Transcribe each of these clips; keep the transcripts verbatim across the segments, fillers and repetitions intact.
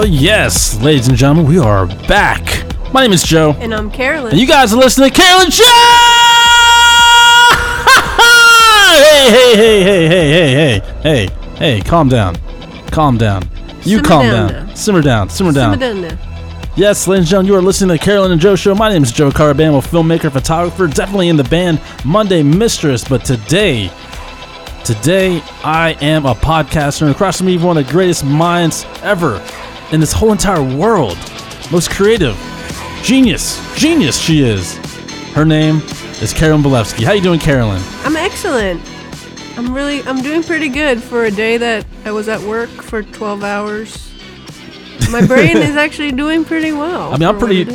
Hell yes, ladies and gentlemen, we are back. My name is Joe. And I'm Carolyn. And you guys are listening to Carolyn Show! Hey, hey, hey, hey, hey, hey, hey, hey, hey, calm down. Calm down. You Simmer calm down down. now. Simmer down. Simmer down. Simmer down now. Yes, ladies and gentlemen, you are listening to the Carolyn and Joe Show. My name is Joe Carabamo, filmmaker, photographer, definitely in the band Monday Mistress. But today, today I am a podcaster, and across from me, one of the greatest minds ever in this whole entire world. Most creative. Genius. Genius she is. Her name is Carolyn Belevsky. How you doing, Carolyn? I'm excellent. I'm really, I'm doing pretty good for a day that I was at work for twelve hours. My brain is actually doing pretty well. I mean, I'm pretty...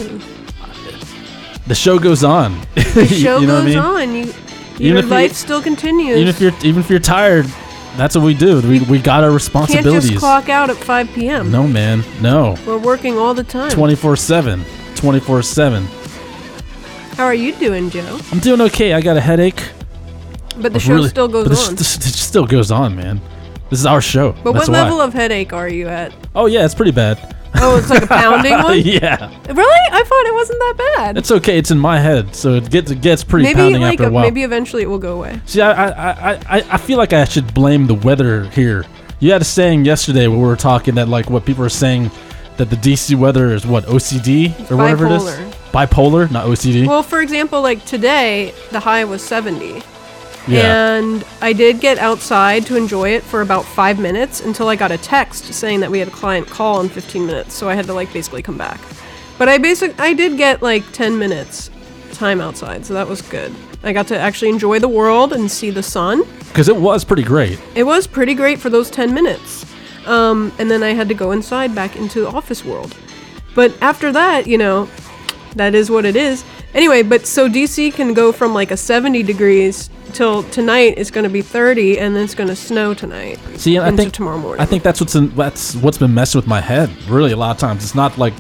The show goes on. The show you know goes what I mean? on. You, Even your if life you- still continues. Even if you're even if you're tired, that's what we do. We we got our Can't responsibilities. just clock out at five p.m. No, man. No. We're working all the time. twenty-four seven. twenty-four seven. How are you doing, Joe? I'm doing okay. I got a headache. But the But show really- still goes but this, on. This, this still goes on, man. This is our show. But That's what why. level of headache are you at? Oh, yeah, it's pretty bad. Oh, it's like a pounding one? Yeah. Really? I thought it wasn't that bad. It's okay. It's in my head, so it gets it gets pretty maybe pounding like after a a, while. maybe eventually it will go away. See, I, I, I, I, I feel like I should blame the weather here. You had a saying yesterday when we were talking that, like, what people are saying that the D C weather is what, O C D or whatever it is? Bipolar. Bipolar, not O C D. Well, for example, like today, the high was seventy. Yeah. And I did get outside to enjoy it for about five minutes until I got a text saying that we had a client call in fifteen minutes. So I had to like basically come back. But I basic I did get like ten minutes time outside. So that was good. I got to actually enjoy the world and see the sun. Because it was pretty great. It was pretty great for those ten minutes. Um, and then I had to go inside back into the office world. But after that, you know, that is what it is. Anyway, but so D C can go from like a seventy degrees till tonight it's going to be thirty, and then it's going to snow tonight. See, and I into think tomorrow morning. I think that's what's in, that's what's been messing with my head. Really, a lot of times it's not like.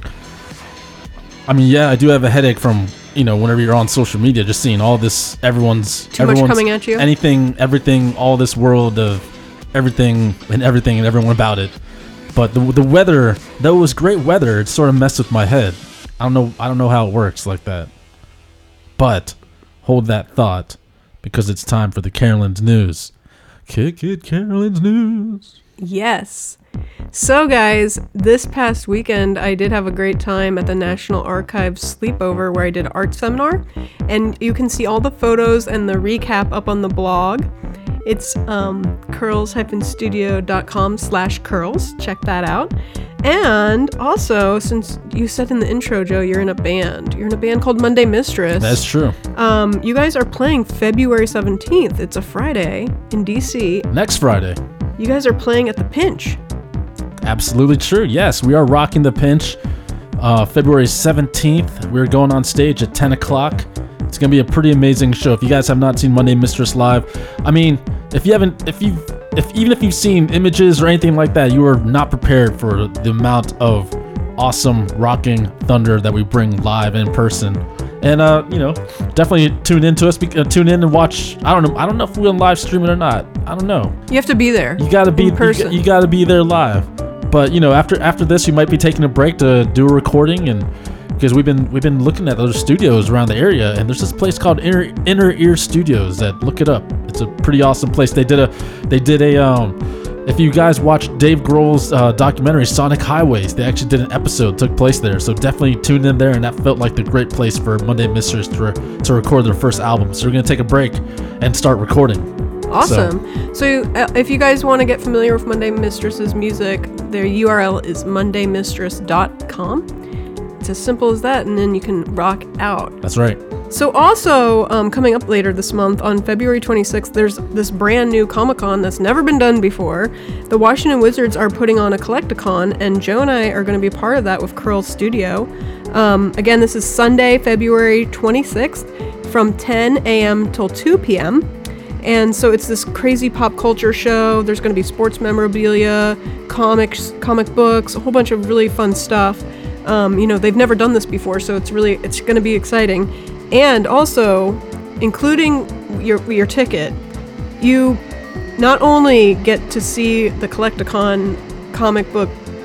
I mean, yeah, I do have a headache from you know whenever you're on social media, just seeing all this, everyone's Too much everyone's, coming at you? anything, everything, all this world of everything and everything and everyone about it. But the the weather, though it was great weather, it sort of messed with my head. I don't know. I don't know how it works like that. But hold that thought, because it's time for the Carolyn's News. Kick it, Carolyn's News. Yes. So guys, this past weekend I did have a great time at the National Archives sleepover where I did an art seminar, and you can see all the photos and the recap up on the blog. It's um, curls-studio.com slash curls. Check that out. And also, since you said in the intro, Joe, you're in a band. You're in a band called Monday Mistress. That's true. Um, you guys are playing February seventeenth. It's a Friday in D C. Next Friday. You guys are playing at the Pinch. Absolutely true. Yes, we are rocking the Pinch. Uh, February seventeenth. We're going on stage at ten o'clock. It's going to be a pretty amazing show. If you guys have not seen Monday Mistress live, I mean, if you haven't, if you've, if even if you've seen images or anything like that, you are not prepared for the amount of awesome rocking thunder that we bring live in person. And uh, you know, definitely tune into us. Uh, tune in and watch. I don't know. I don't know if we'll live stream it or not. I don't know. You have to be there. You gotta be in person. You, you gotta be there live. But you know, after after this, you might be taking a break to do a recording, and because we've been we've been looking at other studios around the area, and there's this place called Inner Inner Ear Studios. That look it up. It's a pretty awesome place. They did a they did a um. If you guys watched Dave Grohl's uh, documentary Sonic Highways, they actually did an episode took place there. So definitely tune in there, and that felt like the great place for Monday Mistress to re- to record their first album. So we're gonna take a break and start recording. Awesome. So, so uh, if you guys want to get familiar with Monday Mistress's music, their U R L is monday mistress dot com. It's as simple as that, and then you can rock out. That's right. So also, um, coming up later this month, on February twenty-sixth, there's this brand new Comic-Con that's never been done before. The Washington Wizards are putting on a Collecticon, and Joe and I are going to be part of that with Curl Studio. Um, again, this is Sunday, February twenty-sixth, from ten a.m. till two p.m., and so it's this crazy pop culture show. There's going to be sports memorabilia, comics, comic books, a whole bunch of really fun stuff. Um, you know, they've never done this before, so it's really, it's going to be exciting. And also, including your your ticket, you not only get to see the Collecticon comic book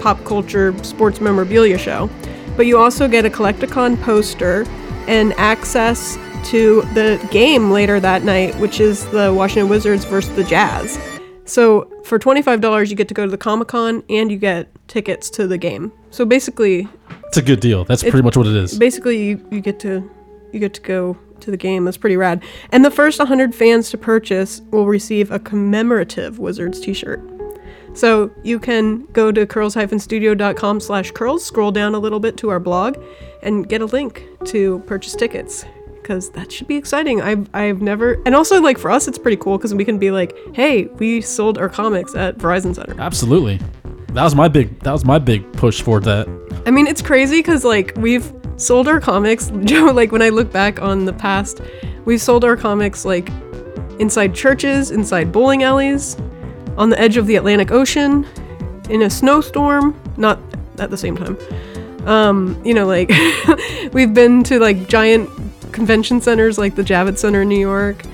pop culture sports memorabilia show. But you also get a Collecticon poster and access to the game later that night, which is the Washington Wizards versus the Jazz. So for twenty-five dollars, you get to go to the Comic-Con and you get tickets to the game. So basically, it's a good deal. That's pretty much what it is. Basically, you, you get to you get to go to the game. That's pretty rad. And the first one hundred fans to purchase will receive a commemorative Wizards t-shirt. So you can go to curls-studio.com slash curls, scroll down a little bit to our blog, and get a link to purchase tickets. Because that should be exciting. I've, I've never... And also, like, for us, it's pretty cool because we can be like, hey, we sold our comics at Verizon Center. Absolutely. That was my big that was my big push for that. I mean, it's crazy because, like, we've sold our comics. Joe, like, when I look back on the past, we've sold our comics, like, inside churches, inside bowling alleys, on the edge of the Atlantic Ocean, in a snowstorm, not at the same time. Um, you know, like, we've been to, like, giant convention centers like the Javits Center in New York,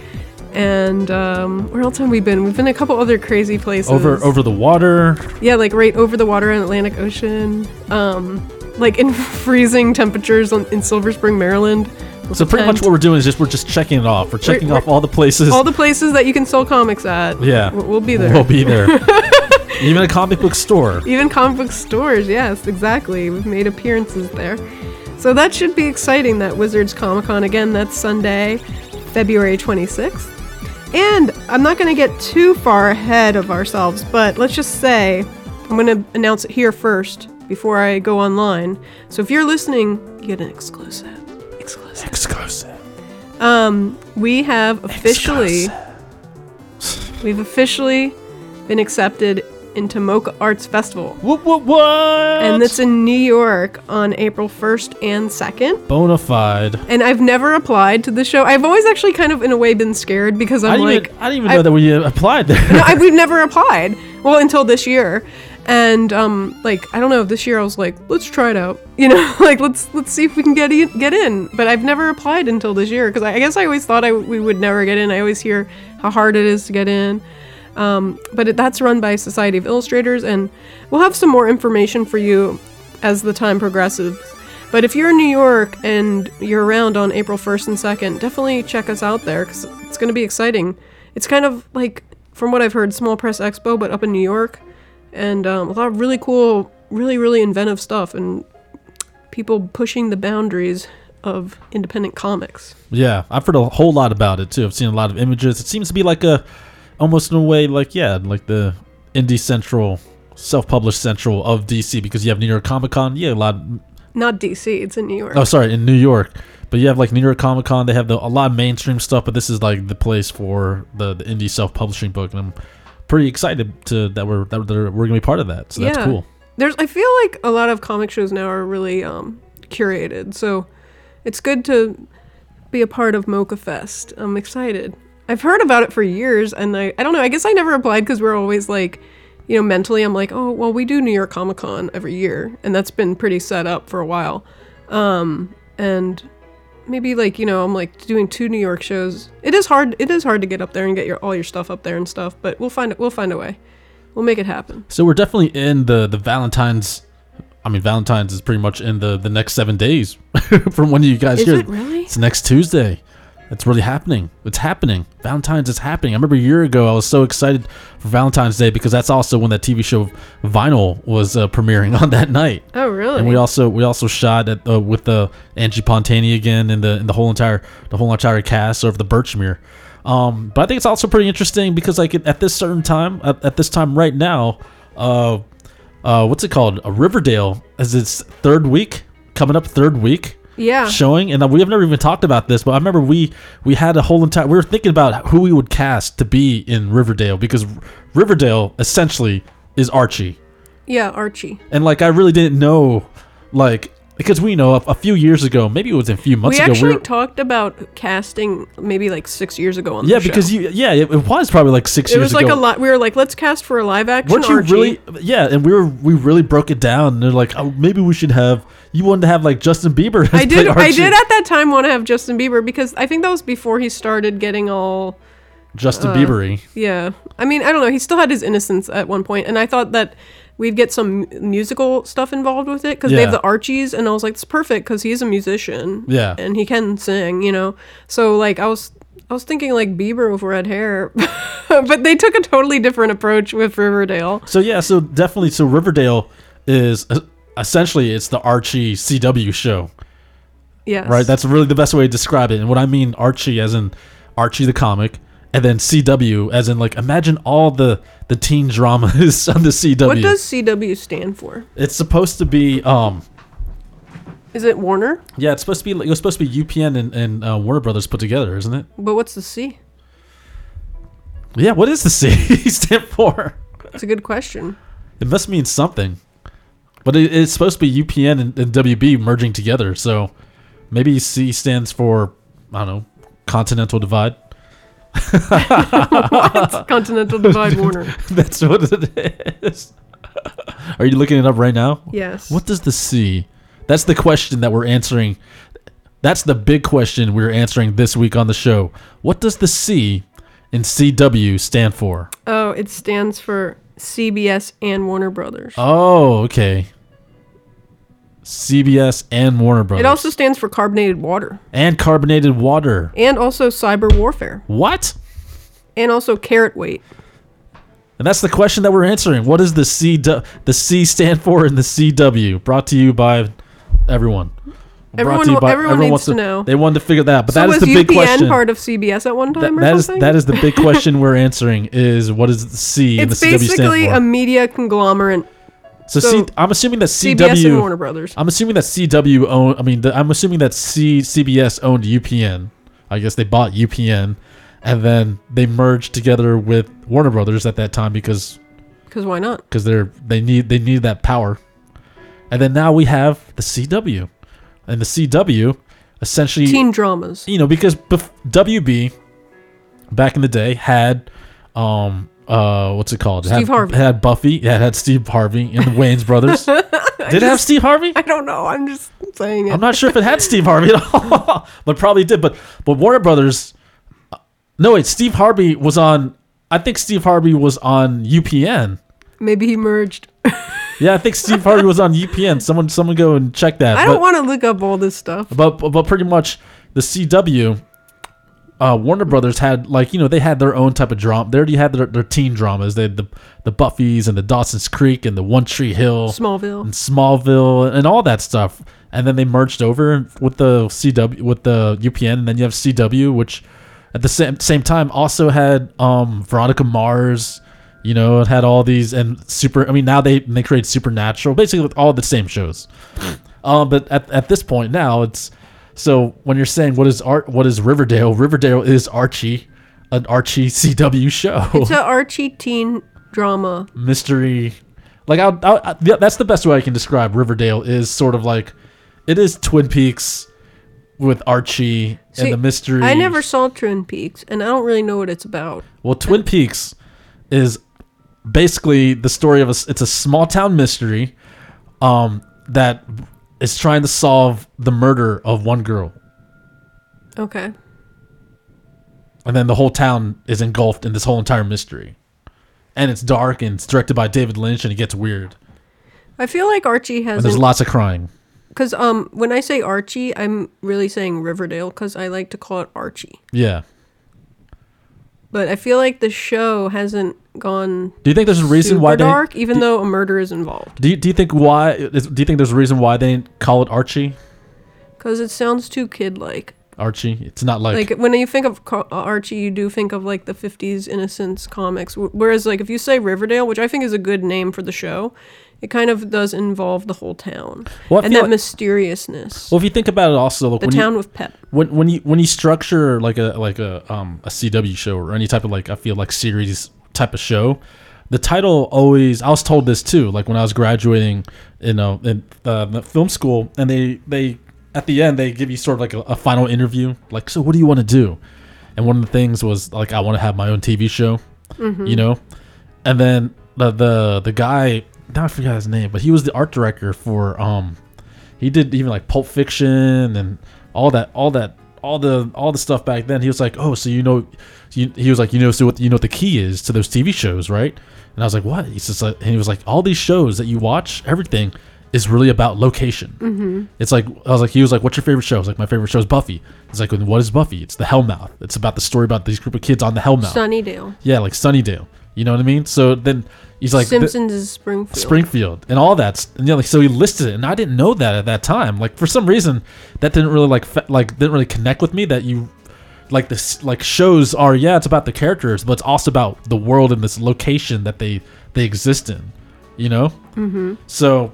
and um, where else have we been? We've been a couple other crazy places. Over over the water. Yeah, like right over the water in Atlantic Ocean. Um, like in freezing temperatures on, in Silver Spring, Maryland. So pretty much what we're doing is just we're just checking it off. We're checking we're, off all the places. All the places that you can sell comics at. Yeah. We'll, we'll be there. We'll be there. Even a comic book store. Even comic book stores, yes, exactly. We've made appearances there. So that should be exciting, that Wizards Comic-Con. Again, that's Sunday, February twenty-sixth. And I'm not going to get too far ahead of ourselves, but let's just say, I'm going to announce it here first before I go online. So if you're listening, you get an exclusive. Exclusive. Exclusive. Um, we have officially, exclusive. We've officially been accepted into Mocha Arts Festival. What, what, what? And it's in New York on April first and second. Bonafide. And I've never applied to the show. I've always actually kind of, in a way, been scared because I'm I like... Even, I didn't even know I, that we applied there. No, I, we've never applied. Well, until this year. And, um, like, I don't know, this year I was like, let's try it out. You know, like, let's let's see if we can get in. Get in. But I've never applied until this year because I, I guess I always thought I, we would never get in. I always hear how hard it is to get in. Um, but it, that's run by Society of Illustrators, and we'll have some more information for you as the time progresses. But if you're in New York and you're around on April first and second, definitely check us out there because it's going to be exciting. It's kind of like, from what I've heard, Small Press Expo, but up in New York, and um, a lot of really cool, really, really inventive stuff, and people pushing the boundaries of independent comics. Yeah, I've heard a whole lot about it, too. I've seen a lot of images. It seems to be like a... almost in a way like, yeah, like the indie central, self-published central of D C, because you have New York Comic Con. Yeah, a lot. Of, Not D C, it's in New York. Oh, sorry, in New York. But you have like New York Comic Con. They have the, a lot of mainstream stuff, but this is like the place for the, the indie self-publishing book, and I'm pretty excited to that we're that we're, we're gonna be part of that. So yeah. that's cool. There's, I feel like a lot of comic shows now are really um, curated, so it's good to be a part of Mocha Fest. I'm excited. I've heard about it for years, and I, I don't know, I guess I never applied because we're always like, you know, mentally I'm like, oh, well, we do New York Comic Con every year, and that's been pretty set up for a while. Um, and maybe like, you know, I'm like doing two New York shows. It is hard, it is hard to get up there and get your all your stuff up there and stuff, but we'll find it, we'll find a way. We'll make it happen. So we're definitely in the, the Valentine's, I mean, Valentine's is pretty much in the, the next seven days from when you guys is hear. Is it really? It's next Tuesday. It's really happening. It's happening. Valentine's is happening. I remember a year ago I was so excited for Valentine's Day because that's also when that T V show Vinyl was uh, premiering on that night. Oh, really? And we also we also shot at, uh, with the Angie Pontani again and the and the whole entire the whole entire cast of the Birchmere. Um, but I think it's also pretty interesting because like at this certain time at, at this time right now, uh, uh, what's it called? A Riverdale is its third week coming up. Third week. Yeah. Showing, and we have never even talked about this, but I remember we we had a whole entire we were thinking about who we would cast to be in Riverdale because Riverdale essentially is Archie. Yeah, Archie. And like I really didn't know, like because we know a, a few years ago, maybe it was a few months we ago. Actually we actually talked about casting maybe like six years ago on the yeah show. because you yeah it, it was probably like six it years ago. It was like a lot. We were like, let's cast for a live action Weren't you Archie. really? Yeah, and we were we really broke it down. And they're like, oh, maybe we should have. You wanted to have like Justin Bieber. As I did. Archie. I did at that time want to have Justin Bieber because I think that was before he started getting all Justin uh, Bieber-y. Yeah, I mean, I don't know. He still had his innocence at one point, and I thought that we'd get some m- musical stuff involved with it because they Yeah. have the Archies, and I was like, it's perfect because he's a musician. Yeah. And he can sing, you know. So like I was I was thinking like Bieber with red hair, but they took a totally different approach with Riverdale. So yeah, so definitely, so Riverdale is uh, essentially it's the Archie C W show, Yes. right? That's really the best way to describe it. And what I mean Archie as in Archie the comic, and then C W as in like imagine all the the teen dramas on the C W. What does C W stand for? It's supposed to be um Is it Warner? yeah, it's supposed to be like, it was supposed to be U P N and, and uh, Warner Brothers put together, isn't it? But what's the C? Yeah, what does the C stand for? It's a good question. It must mean something. But it, it's supposed to be U P N and, and W B merging together, so maybe C stands for, I don't know, Continental Divide. What? Continental Divide Warner. That's what it is. Are you looking it up right now? Yes. What does the C? That's the question that we're answering. That's the big question we're answering this week on the show. What does the C in C W stand for? Oh, it stands for C B S and Warner Brothers. Oh, okay. C B S and Warner Brothers. It also stands for carbonated water. And carbonated water. And also cyber warfare. What? And also carrot weight. And that's the question that we're answering. What does the C du- the C stand for in the C W? Brought to you by everyone. Brought Everyone to you will- everyone needs wants to know. They wanted to figure that out, but So that is was the big U P N question. part of C B S at one time That, or that is something? that is the big question we're answering. Is what does the C in the It's C W stand basically for? a media conglomerate. so, so C, I'm assuming that C B S and C W. Warner Brothers. I'm assuming that C W own. I mean, the, I'm assuming that C CBS owned U P N. I guess they bought U P N, and then they merged together with Warner Brothers at that time because Because why not? because they're they need they need that power. And then now we have the C W, and the C W essentially Teen dramas. you know because bef- W B back in the day had um uh what's it called? It Steve had, Harvey. it had Buffy. Yeah, it had Steve Harvey and the Wayans brothers. Did it have Steve Harvey? I don't know. I'm just saying it. I'm not sure if it had Steve Harvey at all, but probably did. But but Warner Brothers. No wait, Steve Harvey was on. I think Steve Harvey was on U P N. Maybe he merged. Yeah, I think Steve Harvey was on U P N. Someone, someone, go and check that. I but, don't want to look up all this stuff. but but pretty much the C W, uh, Warner Brothers had like you know they had their own type of drama. They already had their, their teen dramas. They had the the Buffys and the Dawson's Creek and the One Tree Hill Smallville. and Smallville and all that stuff. And then they merged over with the C W with the U P N, and then you have C W, which at the same same time also had um, Veronica Mars. You know, it had all these and super. I mean, now they they create Supernatural, basically with all the same shows. Um, but at at this point now, it's so when you're saying what is art, what is Riverdale? Riverdale is Archie, an Archie C W show. It's a Archie teen drama. Mystery, like I'll, I'll, I, yeah, that's the best way I can describe Riverdale. Is sort of like it is Twin Peaks with Archie See, and the mystery. I never saw Twin Peaks, and I don't really know what it's about. Well, Twin Peaks is basically the story of a. It's a small town mystery, um, that is trying to solve the murder of one girl, Okay. and then the whole town is engulfed in this whole entire mystery, and it's dark and it's directed by David Lynch, and it gets weird, I feel like Archie and has there's lots of crying. because um when I say Archie, I'm really saying Riverdale because I like to call it Archie. Yeah. But I feel like the show hasn't gone Do you think there's a reason super why they? dark, even do, though a murder is involved. do you, do you think why? is- Do you think there's a reason why they didn't call it Archie? Because it sounds too kid-like. Archie. It's not like, Like when you think of Ca- Archie, you do think of like the fifties Innocence comics. Wh- Whereas like if you say Riverdale, which I think is a good name for the show, it kind of does involve the whole town Well, I and feel that like- mysteriousness. well, if you think about it, also like the when town you, with pep. when when you when you structure like a like a um a C W show or any type of like I feel like series type of show, the title always I was told this too. Like when I was graduating, you know, in uh, film school, and they they at the end they give you sort of like a, a final interview. Like, so what do you want to do? And one of the things was like I want to have my own T V show, Mm-hmm. you know, and then the the the guy. Now I forgot his name, but he was the art director for um he did even like Pulp Fiction and all that all that all the all the stuff back then. He was like, oh, so you know, you, he was like, you know, so what you know what the key is to those T V shows, right? And I was like, what? He says, like, and he was like, all these shows that you watch, everything is really about location. Mm-hmm. It's like, I was like, he was like, what's your favorite show? I was like, my favorite show is Buffy. It's like, what is Buffy? It's the Hellmouth. It's about the story about these group of kids on the Hellmouth. Sunnydale. Yeah, like Sunnydale. You know what I mean? So then he's like, Simpsons is Springfield. Springfield and all that. And, you know, like, so he listed it, and I didn't know that at that time. Like, for some reason, that didn't really like fe- like didn't really connect with me. That you like this like shows are yeah, it's about the characters, but it's also about the world and this location that they they exist in. You know? Mm-hmm. So.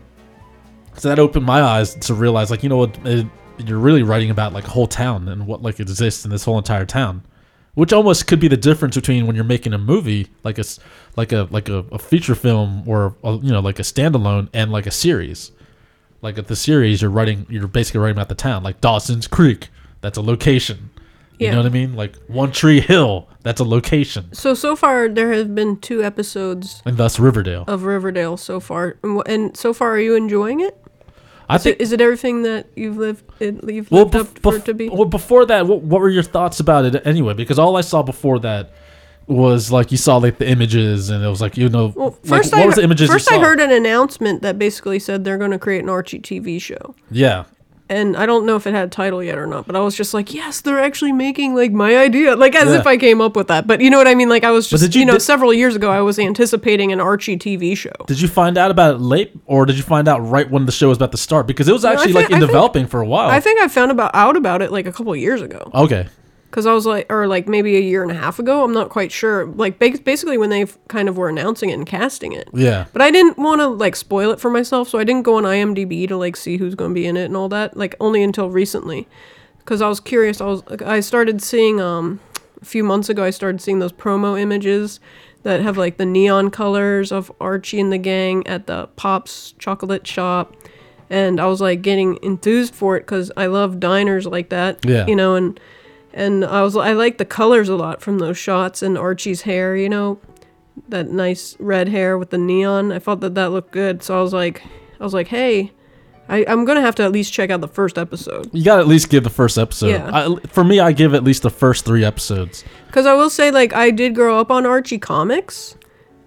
So that opened my eyes to realize, like, you know what, it, you're really writing about like a whole town and what like exists in this whole entire town, which almost could be the difference between when you're making a movie, like a like a like a, a feature film or a, you know like a standalone, and like a series. Like at the series, you're writing, you're basically writing about the town, like Dawson's Creek. That's a location. You Yeah. know what I mean? Like One Tree Hill. That's a location. So so far there have been two episodes And thus Riverdale. of Riverdale so far, and, wh- and so far are you enjoying it? I Is think. it, is it everything that you've lived it, you've Well, lived up bef- for bef- it to be? well, before that, what, what were your thoughts about it anyway? Because all I saw before that was like you saw like the images, and it was like you know, Well, like, first what I was the images first you I saw? heard an announcement that basically said they're going to create an Archie T V show. Yeah, And I don't know if it had a title yet or not, but I was just like, yes, they're actually making like my idea, like as Yeah. if I came up with that. But you know what I mean? Like I was just, did you, you- know, did- several years ago, I was anticipating an Archie T V show. did you find out about it late, or did you find out right when the show was about to start? Because it was I actually think- like in I think- developing for a while. I think I found about out about it like a couple of years ago, Okay, because I was like, or like maybe a year and a half ago. I'm not quite sure. Like ba- basically when they kind of were announcing it and casting it. yeah, But I didn't want to like spoil it for myself, so I didn't go on IMDb to like see who's going to be in it and all that. Like only until recently, because I was curious. I was I started seeing um a few months ago. I started seeing those promo images that have like the neon colors of Archie and the gang at the Pops chocolate shop, and I was like getting enthused for it because I love diners like that. Yeah. You know, and and I was I like the colors a lot from those shots, and Archie's hair. You know, that nice red hair with the neon. I thought that that looked good, so I was like, I was like, hey, I, I'm gonna have to at least check out the first episode, you got to at least give the first episode. Yeah. I, for me, I give at least the first three episodes. because I will say like I did grow up on Archie comics.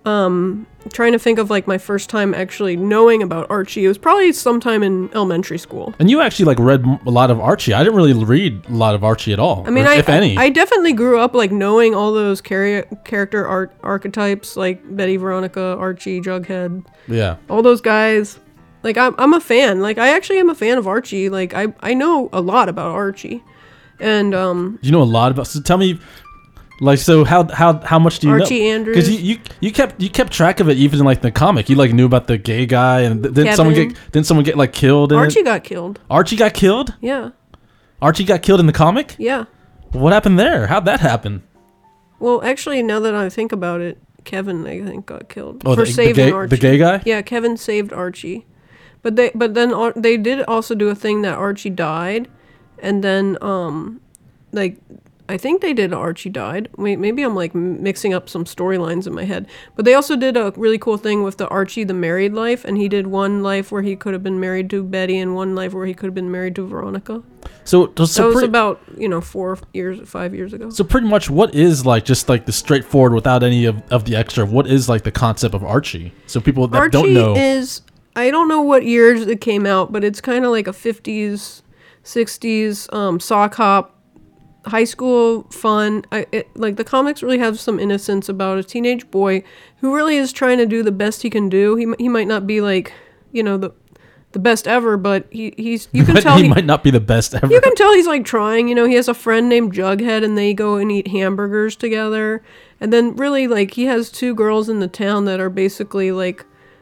Um, trying to think of like my first time actually knowing about Archie. It was probably sometime in elementary school. And you actually like read m- a lot of Archie. I didn't really read a lot of Archie at all. I mean, or I, if any. I I definitely grew up like knowing all those chari- character art archetypes like Betty, Veronica, Archie, Jughead, yeah. all those guys. Like I'm I'm a fan. Like I actually am a fan of Archie. Like I I know a lot about Archie, and um You know a lot about. So tell me, like, so how how how much do you Archie know? Andrews. Because you, you you kept you kept track of it even in like the comic. You like knew about the gay guy, and th- didn't someone Kevin. get didn't someone get like killed? In Archie it? got killed. Archie got killed. Yeah, Archie got killed in the comic. yeah. What happened there? How'd that happen? Well, actually, now that I think about it, Kevin I think got killed Oh, for the, the saving gay Archie. the gay guy. Yeah, Kevin saved Archie, but they but then Ar- they did also do a thing that Archie died, and then um, like I think they did Archie died. Wait, maybe I'm like m- mixing up some storylines in my head. But they also did a really cool thing with the Archie the married life, and he did one life where he could have been married to Betty, and one life where he could have been married to Veronica. So so, that was pretty, about you know four years, five years ago. so pretty much what is like just like the straightforward without any of, of the extra. What is like the concept of Archie? So people that Archie don't know. is I don't know what years it came out, but it's kind of like a fifties, sixties um, sock hop, high school fun. I, it, like the comics really have some innocence about a teenage boy who really is trying to do the best he can do. He m- he might not be like you know the the best ever, but he he's you can but tell he, he, might not be the best ever. you can tell he's like trying. You know, he has a friend named Jughead, and they go and eat hamburgers together. And then really like he has two girls in the town that are basically like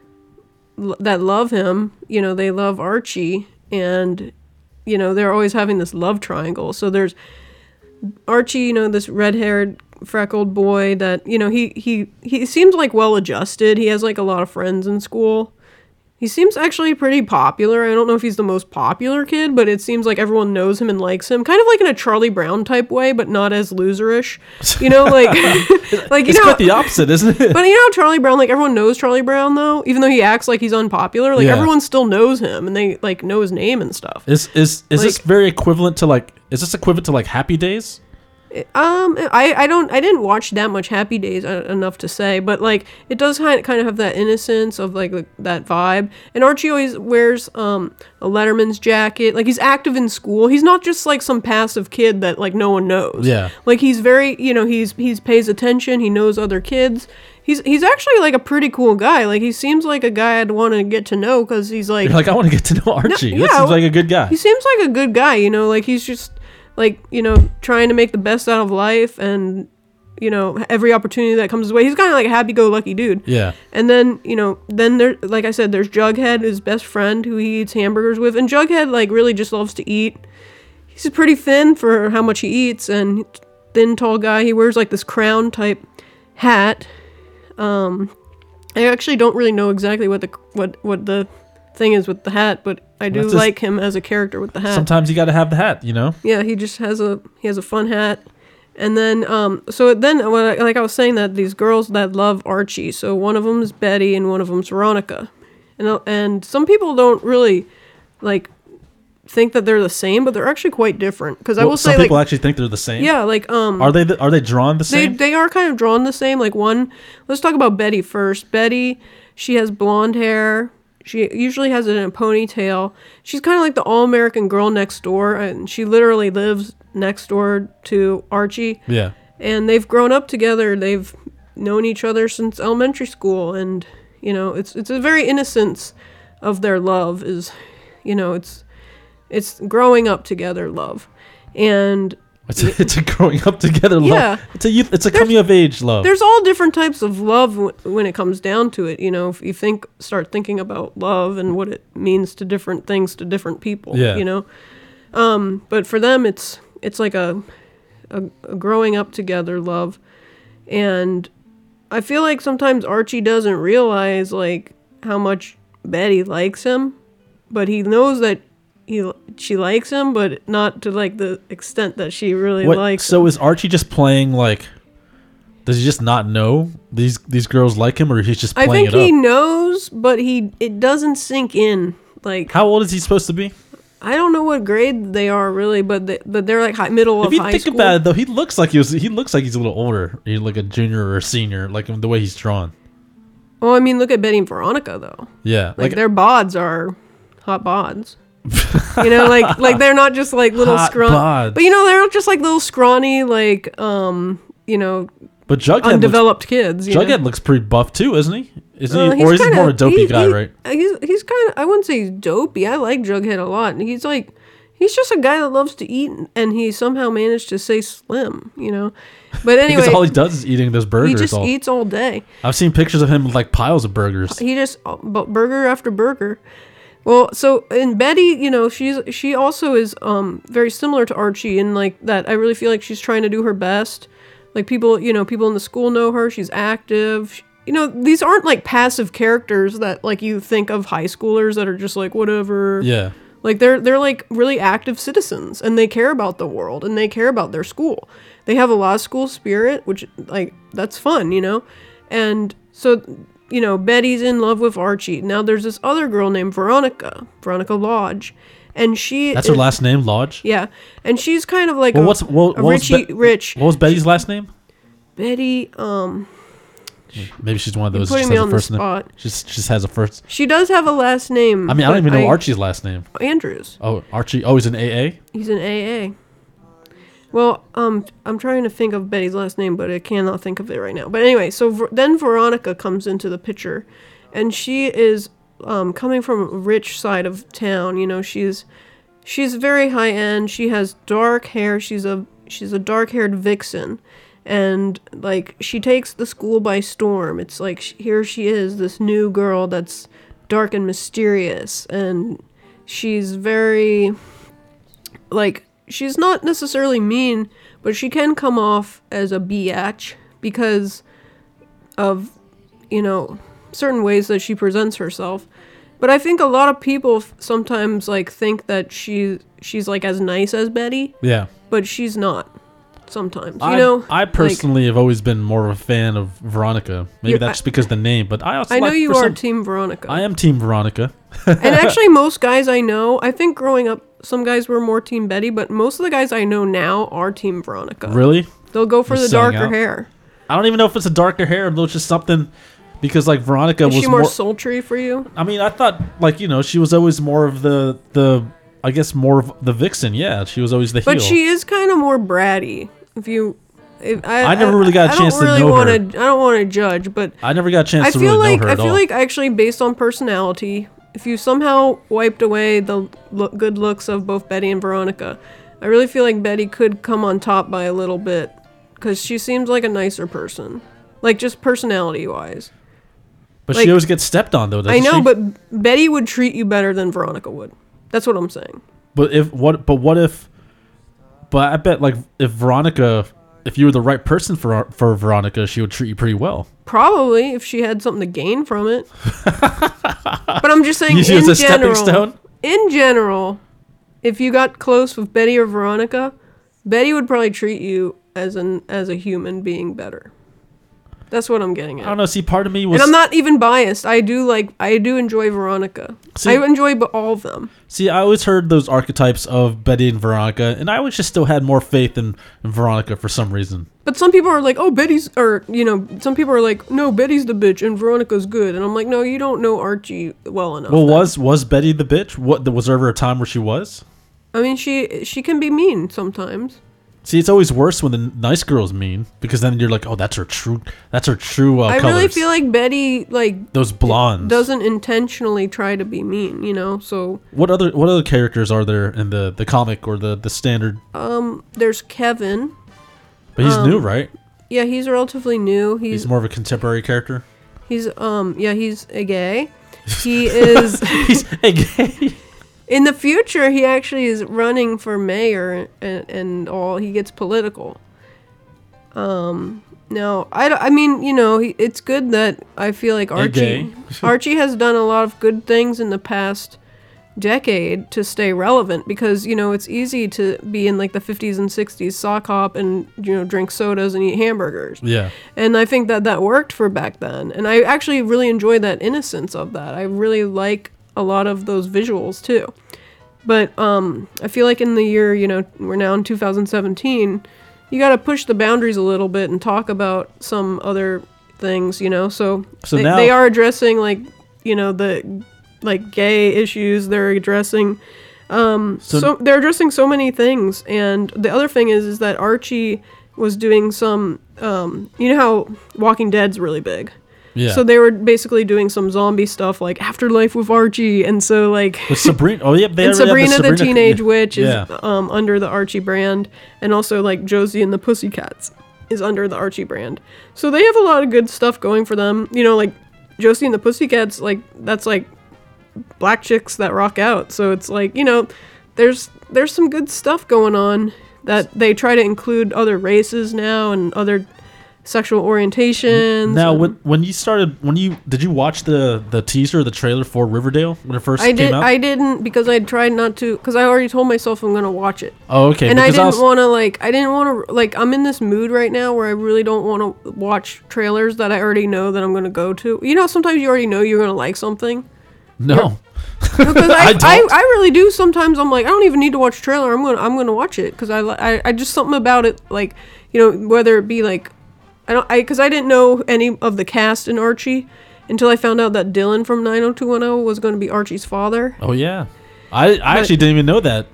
l- that love him. You know, they love Archie, and you know they're always having this love triangle. So there's Archie, you know, this red-haired freckled boy that you know he he he seems like well adjusted. He has like a lot of friends in school. He seems actually pretty popular. I don't know if he's the most popular kid, but it seems like everyone knows him and likes him. Kind of like in a Charlie Brown type way, but not as loserish. You know, like, like you it's know, quite the opposite, isn't it? but you know, Charlie Brown, like everyone knows Charlie Brown though, even though he acts like he's unpopular. Like Yeah. everyone still knows him and they like know his name and stuff. Is is is this Like- very equivalent to like? Is this equivalent to like Happy Days? Um, I, I don't I didn't watch that much Happy Days uh, enough to say, but like it does kind of, kind of have that innocence of like, like that vibe. And Archie always wears um a Letterman's jacket. Like he's active in school. He's not just like some passive kid that like no one knows. Yeah. Like he's very you know he's he's pays attention. He knows other kids. He's he's actually like a pretty cool guy. Like he seems like a guy I'd want to get to know because he's like You're like, I want to get to know Archie. No, that yeah, seems like a good guy. he seems like a good guy. You know, like he's just like you know trying to make the best out of life and you know every opportunity that comes his way. He's kind of like a happy-go-lucky dude. Yeah. And then you know then there like I said, there's Jughead, his best friend who he eats hamburgers with, and Jughead like really just loves to eat. He's pretty thin for how much he eats, and thin tall guy. He wears like this crown type hat. Um, I actually don't really know exactly what the what what the thing is with the hat, but I do That's just- like him as a character with the hat. Sometimes you got to have the hat, you know. Yeah, he just has a he has a fun hat. And then um so then when I, like I was saying that these girls that love Archie. So one of them is Betty and one of them's Veronica. And uh, and some people don't really like think that they're the same, but they're actually quite different because I Well, will some say people like actually think they're the same. yeah, like um Are they the, are they drawn the they same? they are kind of drawn the same. Like one, let's talk about Betty first. Betty, she has blonde hair. She usually has it in a ponytail. She's kind of like the all-American girl next door, and she literally lives next door to Archie. yeah. And they've grown up together. They've known each other since elementary school, and you know, it's it's a very innocence of their love. Is you know, it's it's growing up together love, and It's a, it's a growing up together love. Yeah. It's a youth. It's a coming of age love. there's all different types of love w- when it comes down to it. You know, if you think, start thinking about love and what it means to different things to different people. Yeah. You know, um, but for them, it's it's like a, a a growing up together love, and I feel like sometimes Archie doesn't realize like how much Betty likes him, but he knows that he she likes him, but not to like the extent that she really What, likes so him. is Archie just playing like? Does he just not know these these girls like him, or he's just I playing think it he up? knows, but he it doesn't sink in. Like How old is he supposed to be? I don't know what grade they are really, but they, but they're like high, middle If of you high think school. about it, though, he looks like he was. He looks like he's a little older. He's like a junior or a senior, like the way he's drawn. Well, I mean, look at Betty and Veronica though. Yeah, Like, like, their bods are hot bods. You know, like like they're not just like little Hot scrawny, bods. but you know they're not just like little scrawny like um you know but Jughead looks, undeveloped kids. You know? Jughead looks pretty buff too, isn't he? Isn't Uh, he? Or is he kinda- more a dopey he- guy, he- right? He's he's kind of I wouldn't say he's dopey. I like Jughead a lot. And he's like he's just a guy that loves to eat, and he somehow managed to stay slim. You know, but anyway, Because all he does is eating those burgers. he just all. eats all day. I've seen pictures of him with like piles of burgers. He just uh, bu- burger after burger. Well, so and Betty, you know, she's she also is um very similar to Archie in like that. I really feel like she's trying to do her best. Like people, you know, people in the school know her. She's active. She- you know, these aren't like passive characters that like you think of high schoolers that are just like whatever. Yeah. Like they're they're like really active citizens, and they care about the world, and they care about their school. They have a lot of school spirit, which like that's fun, you know. And so, you know, Betty's in love with Archie. Now there's this other girl named Veronica, Veronica Lodge, and she That's her is- last name, Lodge. Yeah, and she's kind of like Well, a, what's well, a what was Richie Be- rich What was Betty's last name? Betty. Um, Maybe she's one of those. putting Just me has a on the first name. spot. Just just has a first. She does have a last name. I mean, I don't but even know Archie's last name. Andrews. Oh, Archie. Oh, he's an A A. He's an A A. Well, um, I'm trying to think of Betty's last name, but I cannot think of it right now. But anyway, so Ver- then Veronica comes into the picture, and she is um, coming from a rich side of town. You know, she's she's very high end. She has dark hair. She's a she's a dark haired vixen, and like she takes the school by storm. It's like sh- here she is, this new girl that's dark and mysterious, and she's very like. She's not necessarily mean, but she can come off as a biatch because of, you know, certain ways that she presents herself. But I think a lot of people f- sometimes like think that she she's like as nice as Betty, Yeah. but she's not. Sometimes, you I, know. I personally like, have always been more of a fan of Veronica. Maybe You- that's I- just because of the name, but I also I know like you for are some- Team Veronica. I am Team Veronica. And actually, most guys I know, I think growing up, some guys were more Team Betty, but most of the guys I know now are Team Veronica. Really? They'll go for You're the selling darker out? hair. I don't even know if it's a darker hair or it's just something because like Veronica Is was she more, more. sultry for you? I mean, I thought like you know she was always more of the the I guess more of the vixen. Yeah, she was always the heel. But she is kind of more bratty. If you, if, I, I never really got a I chance don't to really know wanna, her. I don't want to judge, but I never got a chance I to feel really like know her I at feel all. like actually based on personality, if you somehow wiped away the look, good looks of both Betty and Veronica, I really feel like Betty could come on top by a little bit because she seems like a nicer person, like just personality wise. but like- she always gets stepped on though. Doesn't I know, she? but Betty would treat you better than Veronica would. That's what I'm saying. But if what? But what if? But I bet like if Veronica, if you were the right person for for Veronica, she would treat you pretty well. Probably if she had something to gain from it. But I'm just saying, You in use a stepping general, stone? in general, if you got close with Betty or Veronica, Betty would probably treat you as an as a human being better. That's what I'm getting I at. don't know. See, part of me was. And I'm not even biased. I do like I do enjoy Veronica. See- I enjoy b- all of them. See, I always heard those archetypes of Betty and Veronica, and I always just still had more faith in, in Veronica for some reason. But some people are like, "Oh, Betty's," or you know, some people are like, "No, Betty's the bitch and Veronica's good." And I'm like, "No, you don't know Archie well enough." Well, then." was was Betty the bitch? What was there ever a time where she was? I mean, she she can be mean sometimes. See, it's always worse when the nice girl's mean because then you're like, oh, that's her true, that's her true uh, I colors. really feel like Betty like those blondes. doesn't intentionally try to be mean, you know. So What other what other characters are there in the, the comic or the, the standard? um, there's Kevin. But he's um, new, right? Yeah, he's relatively new. He's He's more of a contemporary character. he's um yeah he's a gay. He is He's a gay. in the future. He actually is running for mayor and and all. He gets political. Um. Now, I, d- I mean, you know, he, it's good that I feel like Archie gay. Archie has done a lot of good things in the past decade to stay relevant because, you know, it's easy to be in like the fifties and sixties sock hop and, you know, drink sodas and eat hamburgers. Yeah. And I think that that worked for back then. And I actually really enjoy that innocence of that. I really like a lot of those visuals too. But um, I feel like in the year, you know, we're now in two thousand seventeen, you got to push the boundaries a little bit and talk about some other things, you know. So, So they, now- they are addressing like, you know, the like gay issues. They're addressing um So- so, they're addressing so many things. And the other thing is is that Archie was doing some um you know how Walking Dead's really big. Yeah. So they were basically doing some zombie stuff like Afterlife with Archie, and so like With Sabrina. Oh, yeah. They and already have Sabrina the, Teenage Witch is Yeah. um, under the Archie brand, and also like Josie and the Pussycats is under the Archie brand. So they have a lot of good stuff going for them. You know, like Josie and the Pussycats, like that's like black chicks that rock out. So it's like, you know, there's there's some good stuff going on that they try to include other races now and other sexual orientations. Now, and- when when you started, when you did you watch the the teaser, the trailer for Riverdale when it first I came did. out? I didn't because I tried not to because I already told myself I'm gonna watch it. oh, okay. And I because didn't was- want to like I didn't want to like I'm in this mood right now where I really don't want to watch trailers that I already know that I'm going to go to. You know, sometimes you already know you're going to like something. No. Because I, I I, don't. I, really do sometimes. I'm like I don't even need to watch a trailer. I'm going to I'm going to watch it cuz I, li- I I just something about it like, you know, whether it be like I don't I cuz I didn't know any of the cast in Archie until I found out that Dylan from nine oh two one oh was going to be Archie's father. Oh yeah. I I actually didn't even know that.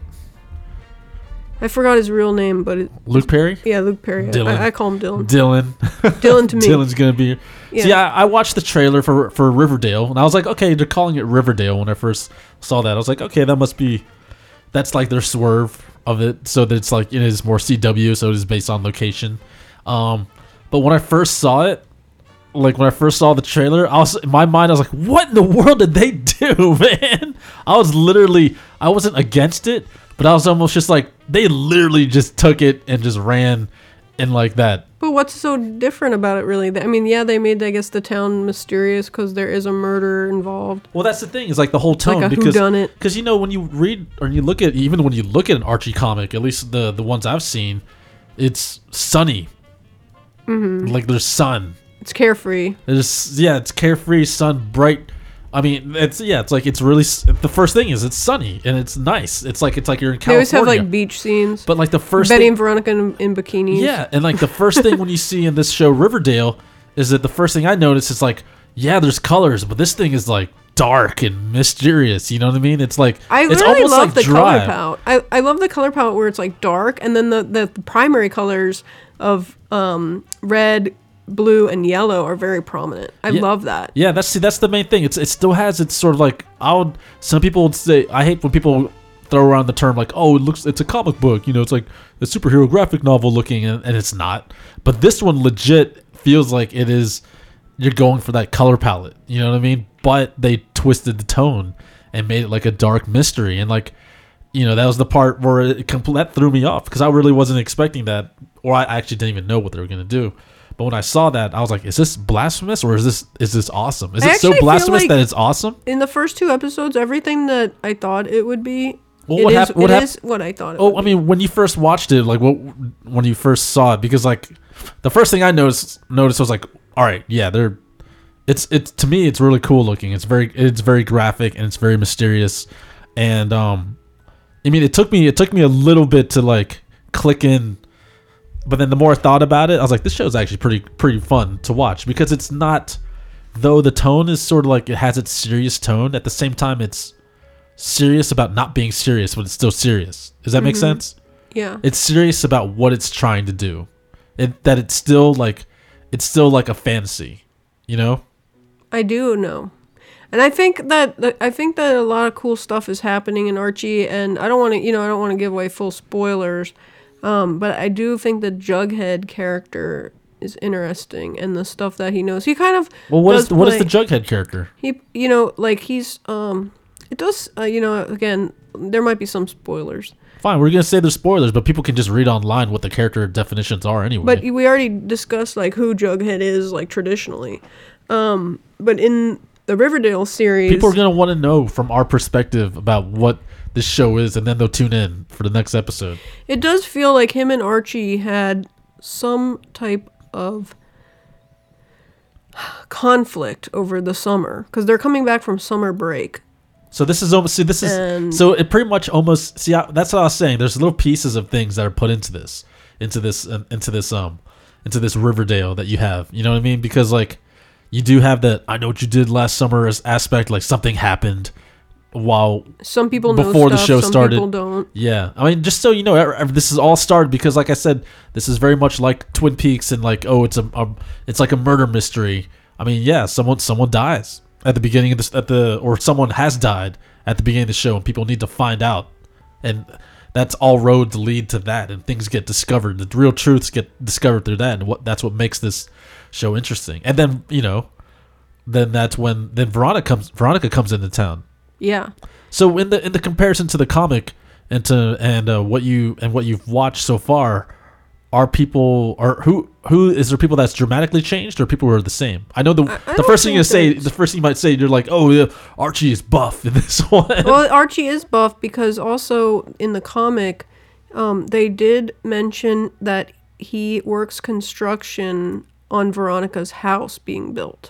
I forgot his real name, but it, Luke Perry. yeah, Luke Perry. Dylan. I, I call him Dylan. Dylan. Dylan to me. Dylan's gonna be. Yeah. See, I, I watched the trailer for for Riverdale, and I was like, okay, they're calling it Riverdale. When I first saw that, I was like, okay, that must be, that's like their swerve of it, so that it's like it is more C W, so it is based on location. Um, but when I first saw it, like when I first saw the trailer, I was in my mind, I was like, what in the world did they do, man? I was literally, I wasn't against it, but I was almost just like, they literally just took it and just ran in like that But what's so different about it, really? I mean, yeah, they made, I guess, the town mysterious because there is a murder involved. Well, that's the thing. Is like the whole tone, like a because whodunit. Because you know, when you read or you look at even when you look at an Archie comic, at least the the ones I've seen, it's sunny. Mm-hmm. Like there's sun. It's carefree. It's yeah, it's carefree, sun, bright. I mean, it's yeah, it's like it's really the first thing is it's sunny and it's nice. It's like it's like you're in California. They always have like beach scenes. But like the first Betty thing, and Veronica in, in bikinis. Yeah, and like the first thing when you see in this show Riverdale is that the first thing I notice is like, yeah, there's colors, but this thing is like dark and mysterious. You know what I mean? It's like I it's really almost love like the dry. color palette. I, I love the color palette where it's like dark, and then the, the, the primary colors of um, red, blue, and yellow are very prominent. I Yeah. love that. Yeah, that's see, that's the main thing. It's it still has its sort of like I would some people would say I hate when people throw around the term like, oh, it looks it's a comic book, you know, it's like a superhero graphic novel looking, and, and it's not. But this one legit feels like it is. You're going for that color palette, you know what I mean? But they twisted the tone and made it like a dark mystery, and like, you know, that was the part where it compl- that threw me off because I really wasn't expecting that, or I actually didn't even know what they were gonna do. But when I saw that, I was like, "Is this blasphemous or is this is this awesome? Is I it so actually feel blasphemous like- that it's awesome?" In the first two episodes, everything that I thought it would be, Well, it what is, hap- what it hap- is what I thought it Oh, would I mean, when you first watched it, like what when you first saw it, because like the first thing I noticed noticed was like, all right, yeah, they're it's it's to me it's really cool looking. It's very it's very graphic and it's very mysterious, and um, I mean, it took me it took me a little bit to like click in. But then the more I thought about it, I was like, this show is actually pretty pretty fun to watch because it's not, though the tone is sort of like it has its serious tone. At the same time, it's serious about not being serious, but it's still serious. Does that Mm-hmm. make sense? Yeah. It's serious about what it's trying to do, it, that it's still like it's still like a fantasy, you know? I do know. And I think that I think that a lot of cool stuff is happening in Archie, and I don't want to, you know, I don't want to give away full spoilers. Um, but I do think the Jughead character is interesting, and the stuff that he knows. He kind of Well, what does is the, what is play- the Jughead character? He, you know, like he's um, it does, uh, you know, again, there might be some spoilers, Fine, we're gonna say there's spoilers, but people can just read online what the character definitions are anyway. but we already discussed like who Jughead is, like traditionally. Um, but in the Riverdale series, people are gonna want to know from our perspective about what this show is, and then they'll tune in for the next episode. it does feel like him and Archie had some type of conflict over the summer because they're coming back from summer break. So this is almost see this is And- so it pretty much almost see I, that's what I was saying. There's little pieces of things that are put into this, into this, um, into this, um, into this Riverdale that you have. You know what I mean? Because like you do have that I know what you did last summer as aspect. Like something happened while Some people know Before the stuff, show some started. people don't. yeah. I mean, just so you know, ev- ev- this is all started because like I said, this is very much like Twin Peaks and like oh, it's a, a it's like a murder mystery. I mean, yeah, someone someone dies at the beginning of this at the or someone has died at the beginning of the show, and people need to find out, and that's all roads lead to that, and things get discovered. The real truths get discovered through that, and what that's what makes this show interesting. And then you know, then that's when then Veronica comes Veronica comes into town. Yeah. So in the in the comparison to the comic and to and uh, what you and what you've watched so far, are people are who who is there people that's dramatically changed or people who are the same? I know the I- I the don't first thing you think say there's- the first thing you might say you're like, oh yeah, Archie is buff in this one. Well, Archie is buff because also in the comic, um, they did mention that he works construction on Veronica's house being built.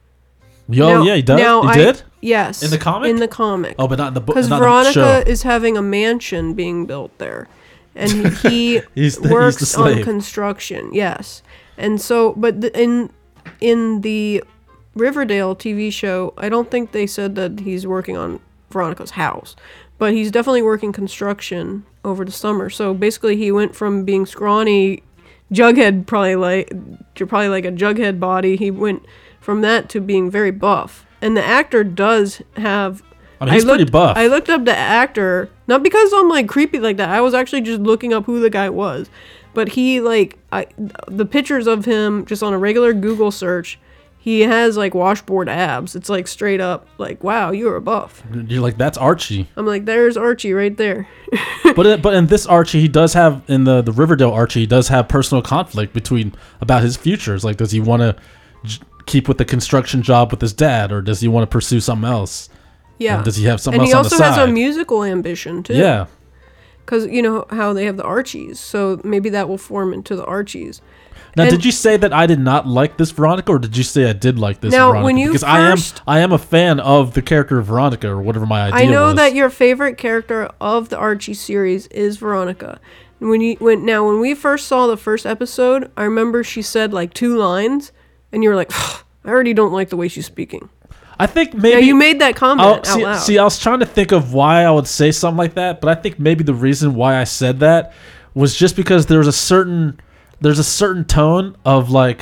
Yo, Now- yeah, he does. now He I- did. Yes. In the comic? In the comic. Oh, but not in the book. Because Not in the Veronica show. is having a mansion being built there, and he He's the- he's works the on slave. construction. Yes, and so, but the, in in the Riverdale T V show, I don't think they said that he's working on Veronica's house, but he's definitely working construction over the summer. So basically, he went from being scrawny, Jughead probably like probably like a Jughead body. He went from that to being very buff, and the actor does have. I mean, he's looked, pretty buff. I looked up the actor, not because I'm like creepy like that. I was actually just looking up who the guy was. But he like I the pictures of him just on a regular Google search, he has like washboard abs. It's like straight up like, wow, you're a buff. You're like, that's Archie. I'm like, there's Archie right there. but it, but in this Archie, he does have in the the Riverdale Archie, he does have personal conflict between about his futures. Like, does he want to j- keep with the construction job with his dad, or does he want to pursue something else? Yeah. And does he have something and else on the side? And he also has a musical ambition too. Yeah. Because you know how they have the Archies, so maybe that will form into the Archies. Now, and did you say that I did not like this Veronica, or did you say I did like this now, Veronica? when you because first, I am I am a fan of the character of Veronica, or whatever my idea was. I know was. that your favorite character of the Archie series is Veronica. When you when now when we first saw the first episode, I remember she said like two lines, and you were like, I already don't like the way she's speaking. I think maybe now, you made that comment I'll, out see, loud. See, I was trying to think of why I would say something like that, but I think maybe the reason why I said that was just because there's a certain there's a certain tone of like,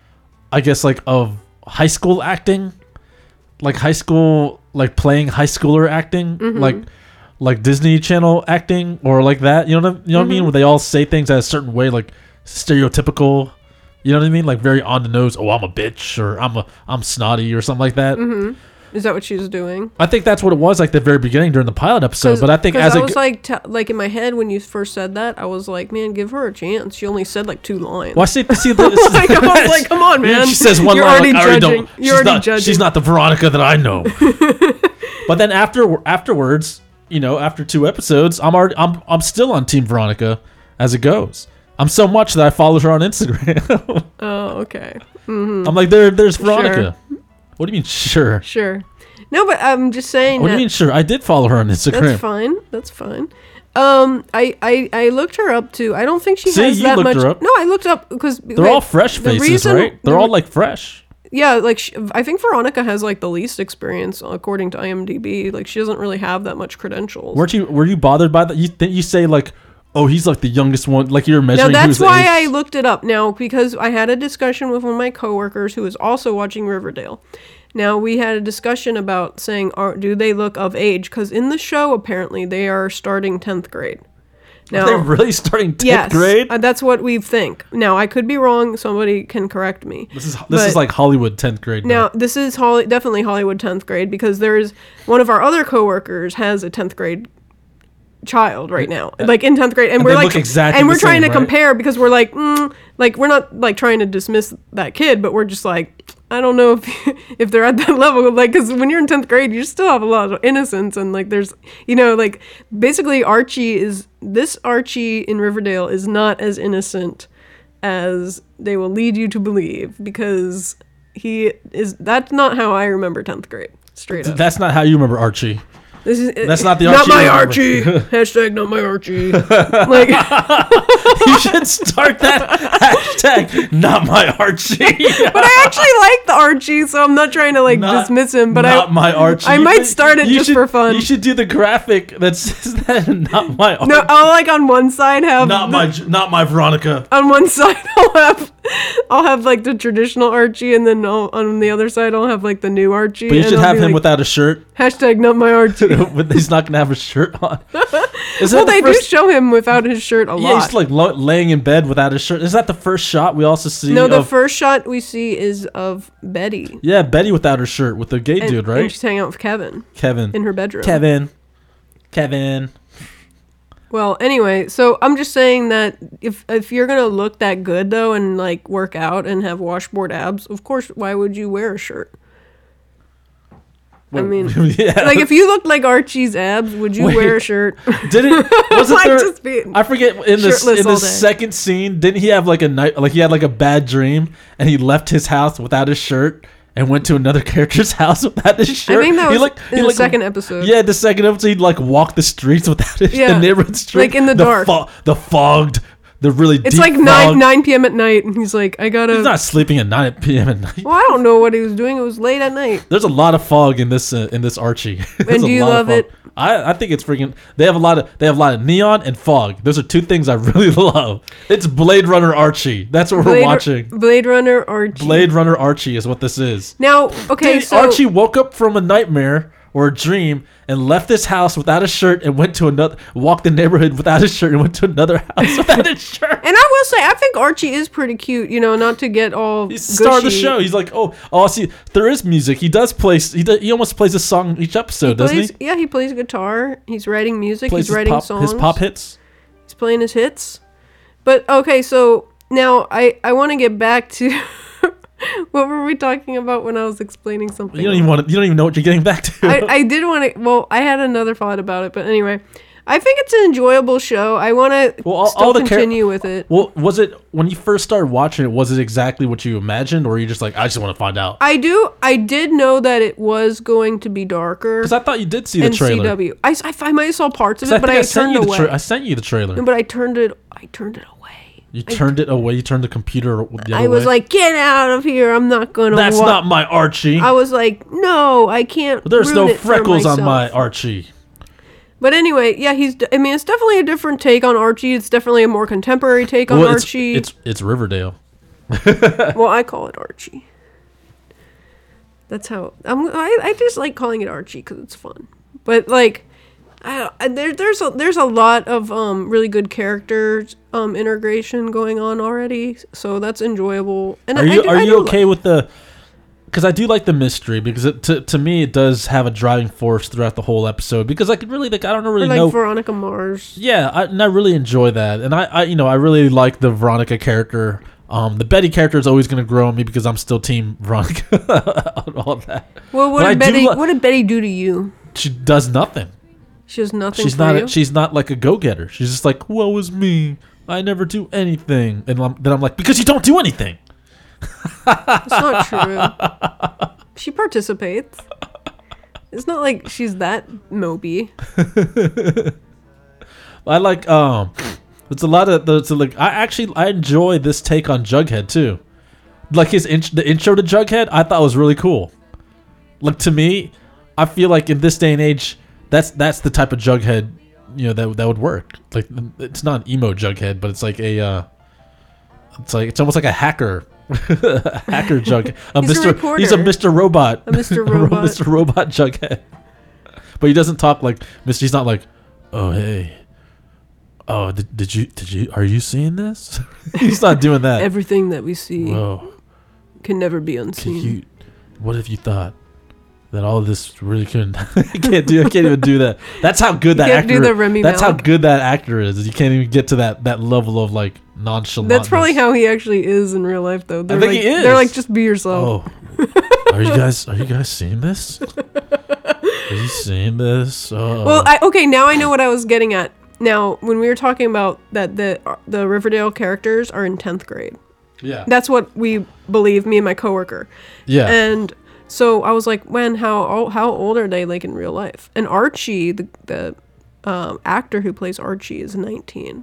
I guess like of high school acting, like high school like playing high schooler acting, mm-hmm. like like Disney Channel acting or like that. You know what I, you know mm-hmm. what I mean? Where they all say things in a certain way, like stereotypical. You know what I mean? Like very on the nose. Oh, I'm a bitch, or I'm a I'm snotty, or something like that. Mm-hmm. Is that what she was doing? I think that's what it was like the very beginning during the pilot episode. But I think as I it was go- like, t- like in my head when you first said that, I was like, man, give her a chance. She only said like two lines. Well, I see, see the, like, I was like, come on, man. She says one You're line. already Like, I already judging. don't. You're she's already not, judging. She's not the Veronica that I know. But then after afterwards, you know, after two episodes, I'm already I'm I'm still on Team Veronica as it goes. I'm so much that I follow her on Instagram. Oh, okay. Mm-hmm. I'm like, there, there's Veronica. Sure. What do you mean, sure? Sure. No, but I'm just saying. What that do you mean, sure? I did follow her on Instagram. That's fine. That's fine. Um, I, I, I looked her up too. I don't think she See, has you that looked much. her up. No, I looked up because they're all fresh faces, reason, right? They're the, all like fresh. Yeah, like she, I think Veronica has like the least experience according to IMDb. Like she doesn't really have that much credentials. Weren't you? Were you bothered by that? You think you say like, oh, he's like the youngest one. Like you're measuring. Now that's who's why age. I looked it up. Now because I had a discussion with one of my coworkers who is also watching Riverdale. Now we had a discussion about saying, are, do they look of age? Because in the show apparently they are starting tenth grade. Now, are they really starting tenth yes, grade? Uh, that's what we think. Now I could be wrong. Somebody can correct me. This is this is like Hollywood tenth grade. Now, now this is Holly, definitely Hollywood tenth grade because there's one of our other coworkers has a tenth grade child right now, like in tenth grade, and, and we're they like, look exactly and we're the trying same, to right? compare because we're like, mm, like we're not like trying to dismiss that kid, but we're just like, I don't know if if they're at that level, like because when you're in tenth grade, you still have a lot of innocence, and like there's, you know, like basically Archie is this Archie in Riverdale is not as innocent as they will lead you to believe because he is. That's not how I remember tenth grade. Straight up. That's not how you remember Archie. This is That's not the not Archie. my Archie. Hashtag not my Archie. Like you should start that hashtag. Not my Archie. But I actually like the Archie, so I'm not trying to like not, dismiss him. But not I, my Archie. I might start it you just should, for fun. You should do the graphic that says that. Not my Archie. No, I'll like on one side have not the, my not my Veronica. On one side I'll have I'll have like the traditional Archie, and then I'll, on the other side I'll have like the new Archie. But you and should I'll have be him like, without a shirt. Hashtag not my Archie. But he's not gonna have a shirt on. Is well, the they first... do show him without his shirt a yeah, lot. he's like lo- laying in bed without his shirt. Is that the first shot we also see? No, the of... first shot we see is of Betty. Yeah, Betty without her shirt with the gay and, dude, right? And she's hanging out with Kevin. Kevin. In her bedroom. Kevin. Kevin. Well, anyway, so I'm just saying that if if you're gonna look that good though and like work out and have washboard abs, of course, why would you wear a shirt? I mean, yeah. Like if you looked like Archie's abs, would you Wait, wear a shirt? Didn't wasn't like there? Just be I forget in this in the second scene. Didn't he have like a night? Like he had like a bad dream, and he left his house without his shirt and went to another character's house without his shirt. I think that was he like, in he the like, second episode. Yeah, the second episode, he'd like walk the streets without his yeah. the neighborhood street, like in the, the dark, fo- the fogged. The really it's deep like fog. nine nine p.m. at night, and he's like, I gotta. He's not sleeping at nine p.m. at night. Well, I don't know what he was doing. It was late at night. There's a lot of fog in this uh, in this Archie. And do you love it? I, I think it's freaking. They have a lot of they have a lot of neon and fog. Those are two things I really love. It's Blade Runner Archie. That's what Blade, we're watching. Blade Runner Archie. Blade Runner Archie is what this is. Now, okay, Dude, so Archie woke up from a nightmare or a dream and left this house without a shirt and went to another, walked the neighborhood without a shirt and went to another house without a shirt. And I will say, I think Archie is pretty cute, you know, not to get all He's the star of the gushy. show. He's like, oh, oh, I see. There is music. He does play. He does, he almost plays a song each episode, doesn't Plays- he? Yeah, he plays guitar. He's writing music. Plays He's his writing pop, songs. his pop hits. He's playing his hits. But okay, so now I I want to get back to what were we talking about when I was explaining something? You don't even want to, you don't even know what you're getting back to. I, I did want to. Well, I had another thought about it, but anyway, I think it's an enjoyable show. I want to Well, all- still all the char- continue with it. Well, was it when you first started watching it? Was it exactly what you imagined, or were you just like, I just want to find out? I do. I did know that it was going to be darker. Because I thought you did see the in trailer. C W. I, I, I might have saw parts of 'Cause I it, but think I, I sent turned you the away. tra- I sent you the trailer. No, but I turned it. I turned it away. You turned it away. You turned the computer the other I was way. like, "Get out of here! I'm not going to." That's wa-. not my Archie. I was like, "No, I can't." There's ruin no it for freckles on myself." my Archie. But anyway, yeah, he's. I mean, it's definitely a different take on Archie. It's definitely a more contemporary take on Well, it's, Archie. it's it's Riverdale. Well, I call it Archie. That's how I'm. I, I just like calling it Archie because it's fun. But like, I, I, there there's a there's a lot of um really good characters um integration going on already, so that's enjoyable. And Are I, you I do, are I you do okay with the? Because I do like the mystery, because it, to to me it does have a driving force throughout the whole episode. Because I could really like I don't really like know. Veronica Mars. Yeah, I, and I really enjoy that, and I, I you know I really like the Veronica character. Um, the Betty character is always going to grow on me because I'm still Team Veronica on all that. Well, what But I did do Betty? li- what did Betty do to you? She does nothing. She has nothing She's for not. you. A, she's not like a go-getter. She's just like, woe is me. I never do anything, and I'm, then I'm like, because you don't do anything. That's not true. She participates. It's not like she's that Moby. I like um it's a lot of the like I actually I enjoy this take on Jughead too. Like his in, the intro to Jughead I thought was really cool. Like to me, I feel like in this day and age that's that's the type of Jughead, you know, that that would work. Like it's not an emo Jughead, but it's like a uh it's like it's almost like a hacker. a hacker Jughead. A He's a Mister reporter. He's a Mister Robot. A Mister Robot. Mister Robot Jughead. But he doesn't talk like Mister He's not like, "Oh, hey. Oh, did, did you did you are you seeing this?" He's not doing that. Everything that we see Whoa. can never be Can unseen. you what if you thought that all of this really couldn't I can't do I can't even do that. That's how good that can't actor do the Remy That's how Malek. good that actor is. You can't even get to that that level of like nonchalant. That's probably how he actually is in real life, though. They're think like, he is. They're like, just be yourself. Oh. Are you guys are you guys seeing this? Are you seeing this? Oh. Well, I, okay, now I know what I was getting at. Now, when we were talking about that, the the Riverdale characters are in tenth grade. yeah. That's what we believe, me and my coworker. Yeah. And so I was like, when, how, how old are they, like, in real life? And Archie, the the um, actor who plays Archie, is nineteen.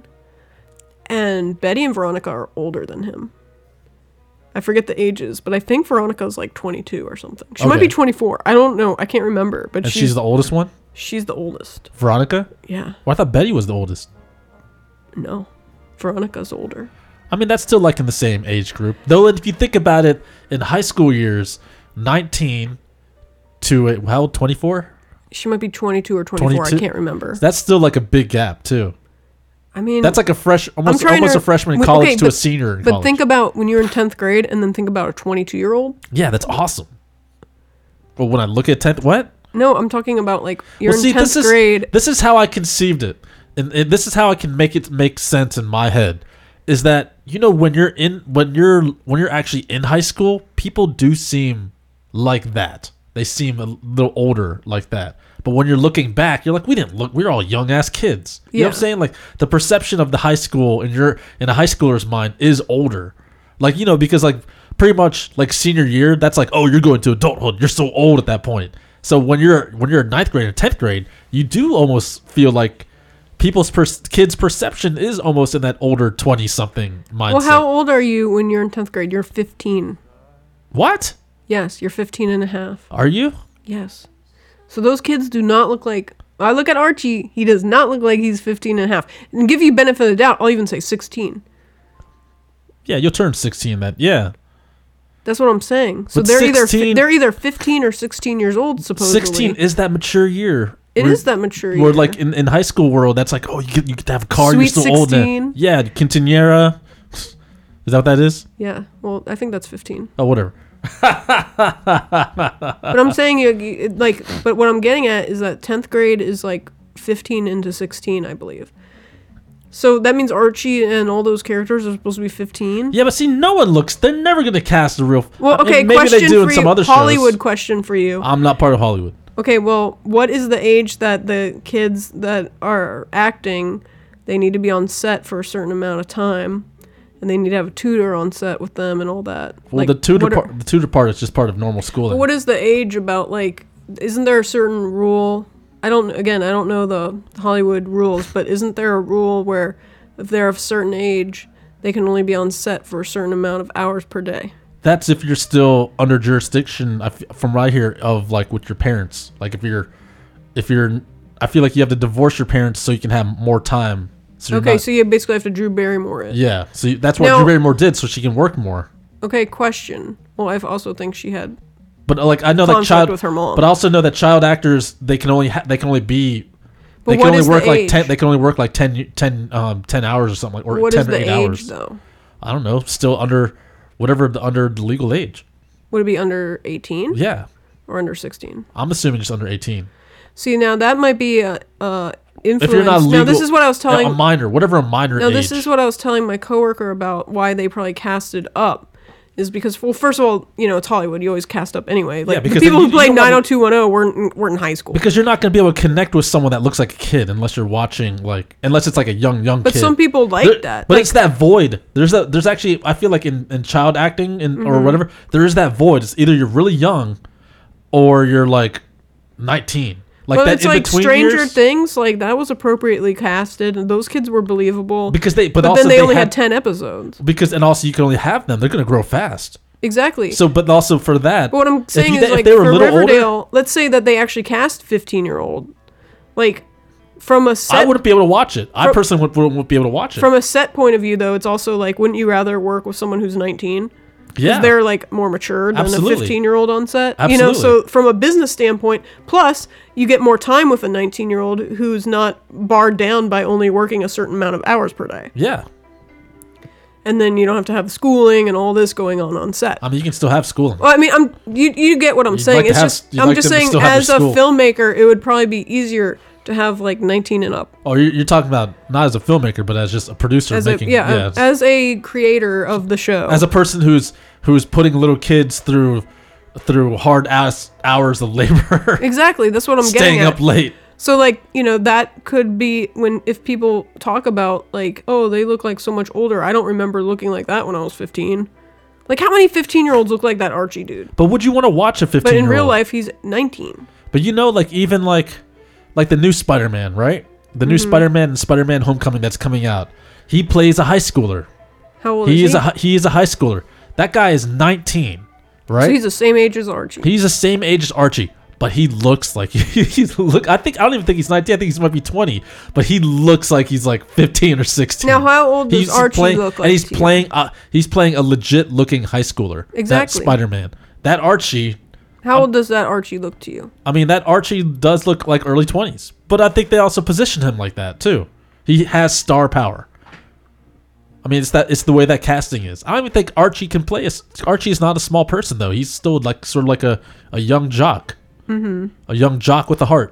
And Betty and Veronica are older than him. I forget the ages, but I think Veronica's like twenty-two or something. She might Okay. be twenty-four. I don't know. I can't remember. But and she's, she's the oldest one? she's the oldest. Veronica? Yeah. Well, I thought Betty was the oldest. No. Veronica's older. I mean, that's still like in the same age group. Though, if you think about it, in high school years, nineteen to, uh, how old, twenty-four? She might be twenty-two or twenty-four. twenty-two? I can't remember. That's still like a big gap, too. I mean, That's like a fresh, almost, trying almost to- a freshman in wait, college okay, to a but- senior in but college. think about when you're in tenth grade and then think about a twenty-two-year-old. Yeah, that's awesome. But when I look at tenth, what? No, I'm talking about like you're Well, in see, tenth this is, grade. This is how I conceived it, and, and this is how I can make it make sense in my head. Is that, you know, when you're in when you're when you're actually in high school, people do seem like that. They seem a little older like that. But when you're looking back, you're like, we didn't look. We were all young ass kids. You know what I'm Yeah. saying? Like the perception of the high school in your in a high schooler's mind is older. Like, you know, because like pretty much like senior year, that's like, oh, you're going to adulthood. You're so old at that point. So when you're when you're in ninth grade or tenth grade, you do almost feel like people's per- kids' perception is almost in that older twenty something mindset. Well, how old are you when you're in tenth grade? You're fifteen. What? Yes, you're fifteen and a half. Are you? Yes. So those kids do not look like. I look at Archie. He does not look like he's fifteen and a half. And give you benefit of the doubt, I'll even say sixteen. Yeah, you'll turn sixteen. That yeah. That's what I'm saying. So But they're either sixteen fi- they're either fifteen or sixteen years old supposedly. sixteen is that mature year. It where, is that mature Where year. like in, in high school world, that's like, oh, you get you get to have a car. Sweet you're still old. sixteen. Now. Yeah, quinceañera. Is that what that is? Yeah. Well, I think that's fifteen. Oh, whatever. But I'm saying you you- like. But what I'm getting at is that tenth grade is like fifteen into sixteen, I believe. So that means Archie and all those characters are supposed to be fifteen. Yeah, but see, no one looks. They're never gonna cast a real. Well, I mean, okay. maybe question they do for in some you. other Hollywood shows. question for you. I'm not part of Hollywood. Okay, well, what is the age that the kids that are acting, they need to be on set for a certain amount of time, and they need to have a tutor on set with them and all that? Well, Like, the tutor what are- part, the tutor part is just part of normal schooling. What is the age about, like, isn't there a certain rule? I don't, again, I don't know the Hollywood rules, but isn't there a rule where if they're of a certain age, they can only be on set for a certain amount of hours per day? That's if you're still under jurisdiction, I f- from right here, of like with your parents. Like if you're, if you're, I feel like you have to divorce your parents so you can have more time. So you're Okay, not- so you basically have to Drew Barrymore it. yeah, so you, that's what Now- Drew Barrymore did, so she can work more. Okay, question. Well, I also think she had But uh, like I know that conflict child, with her mom. but I also know that child actors they can only ha- they can only be. But They can what only is the work like age? ten. They can only work like ten, ten, um, ten hours or something, like, or What ten is or the eight age, hours. though? I don't know. Still under, whatever the under the legal age. Would it be under eighteen Yeah, or under sixteen? I'm assuming just under eighteen. See, now that might be a, a influence. If you're not legal, now, this is what I was telling. a minor, whatever a minor Now, age. this is what I was telling my coworker about why they probably casted up. Is because, well, first of all, you know, it's Hollywood. You always cast up anyway. Like, Yeah, because the people then who you- played you don't have nine oh two one oh weren't, in- weren't in high school. because you're not going to be able to connect with someone that looks like a kid unless you're watching like unless it's like a young young But kid. some people like There- that. But Like, it's that void. There's a there's actually I feel like in, in child acting and Mm-hmm. or whatever there is that void. It's either you're really young, or you're like nineteen. Like but that it's in like between Stranger years, Things. Like, that was appropriately casted, and those kids were believable. because they but, but also then they, only had, had ten episodes. because and also you can only have them. They're going to grow fast. Exactly. So but also for that. But what I'm saying you- is, if like, they were a for little older- Riverdale, let's say that they actually cast fifteen-year-old. Like, from a set I wouldn't be able to watch it. I From- personally wouldn't, wouldn't be able to watch it. from a set point of view, though, it's also like, wouldn't you rather work with someone who's nineteen? Because yeah. they're like more mature than Absolutely. a fifteen-year-old on set. You know, Absolutely. so from a business standpoint, plus you get more time with a nineteen-year-old who's not barred down by only working a certain amount of hours per day, yeah. and then you don't have to have schooling and all this going on on set. I mean, you can still have schooling. Well, I mean, I'm you you get what I'm You'd saying. like to It's have- just you'd I'm like just them to saying, still have as their a school. filmmaker, it would probably be easier to have like nineteen and up. Oh, you're, you're talking about not as a filmmaker, but as just a producer As making a yeah, yeah, as a creator of the show. as a person who's who's putting little kids through through hard ass hours of labor, exactly, that's what I'm getting staying at. up late. So, like, you know, that could be when, if people talk about, like, oh, they look like so much older. I don't remember looking like that when I was fifteen. Like, how many fifteen-year-olds look like that Archie dude? But would you want to watch a But fifteen in year real old? life, he's nineteen. But you know, like even like like the new Spider-Man, right? The new Mm-hmm. Spider-Man and Spider-Man Homecoming that's coming out. He plays a high schooler. How old He is is he? a hi- he is a high schooler. That guy is nineteen, right? So he's the same age as Archie. He's the same age as Archie, but he looks like he's look. I think I don't even think he's nineteen. I think he might be twenty, but he looks like he's like fifteen or sixteen. Now, how old does he's Archie playing, look like And he's to you? playing. Uh, he's playing a legit looking high schooler. Exactly. That Spider-Man. That Archie. How old does that Archie look to you? I mean, that Archie does look like early twenties, but I think they also position him like that too. He has star power. I mean, it's that it's the way that casting is. I don't even think Archie can play. A, Archie is not a small person though. He's still like sort of like a, a young jock, mm-hmm. a young jock with a heart.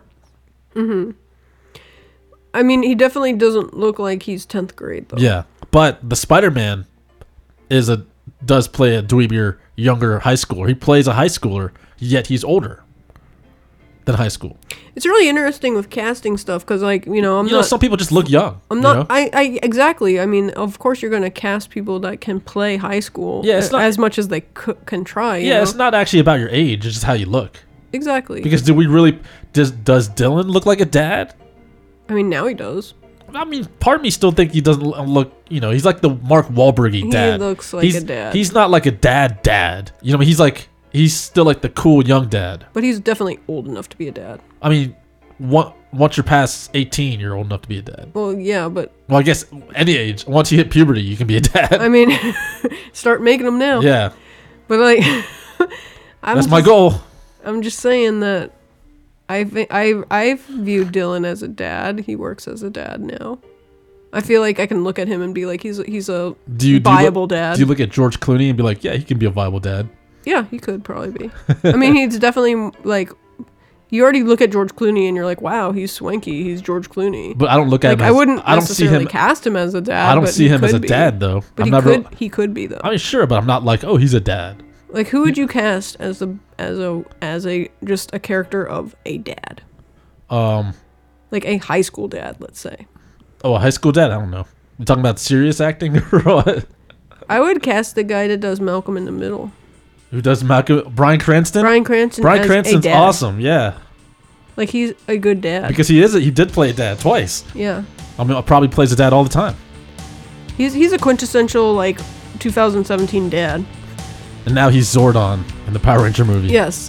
I mean, he definitely doesn't look like he's tenth grade, though. Yeah, but the Spider-Man is a does play a dweebier younger high schooler. He plays a high schooler, yet he's older than high school. It's really interesting with casting stuff because, like, you know, I'm You know, not. some people just look young. I'm you not. know? I, I exactly. I mean, of course, you're going to cast people that can play high school. Yeah, it's a- not- as much as they c- can try. You Yeah, know? it's not actually about your age. It's just how you look. exactly. Because do we really does does Dylan look like a dad? I mean, now he does. I mean, part of me still think he doesn't look. You know, he's like the Mark Wahlbergy He dad. looks like he's, a dad. He's not like a dad dad. You know, he's like he's still like the cool young dad. But he's definitely old enough to be a dad. I mean, one, once you're past eighteen, you're old enough to be a dad. Well, yeah, but Well, I guess any age. Once you hit puberty, you can be a dad. I mean, start making them now. yeah. But like, I'm That's just, my goal. I'm just saying that I think I I've viewed Dylan as a dad. He works as a dad now. I feel like I can look at him and be like, he's he's a Do you, viable do you look, dad. Do you look at George Clooney and be like, yeah, he can be a viable dad? Yeah, he could probably be. I mean, he's definitely like. You already look at George Clooney and you're like, wow, he's swanky. He's George Clooney. But I don't look at like, him. I as, wouldn't I don't see necessarily him. cast him as a dad. I don't but see he him as a could be. dad though. But I'm he never. could. He could be though. I mean, sure, but I'm not like, oh, he's a dad. Like, who would you cast as a as a as a just a character of a dad? Um. Like a high school dad, let's say. Oh, a high school dad. I don't know. You talking about serious acting or what? I would cast the guy that does Malcolm in the Middle. Who does Malcolm? Bryan Cranston. Bryan Cranston. Bryan as Cranston's a dad. awesome. Yeah. Like, he's a good dad. Because he is. A, he did play a dad twice. Yeah. I mean, probably plays a dad all the time. He's he's a quintessential like two thousand seventeen dad. And now he's Zordon in the Power Ranger movie. Yes.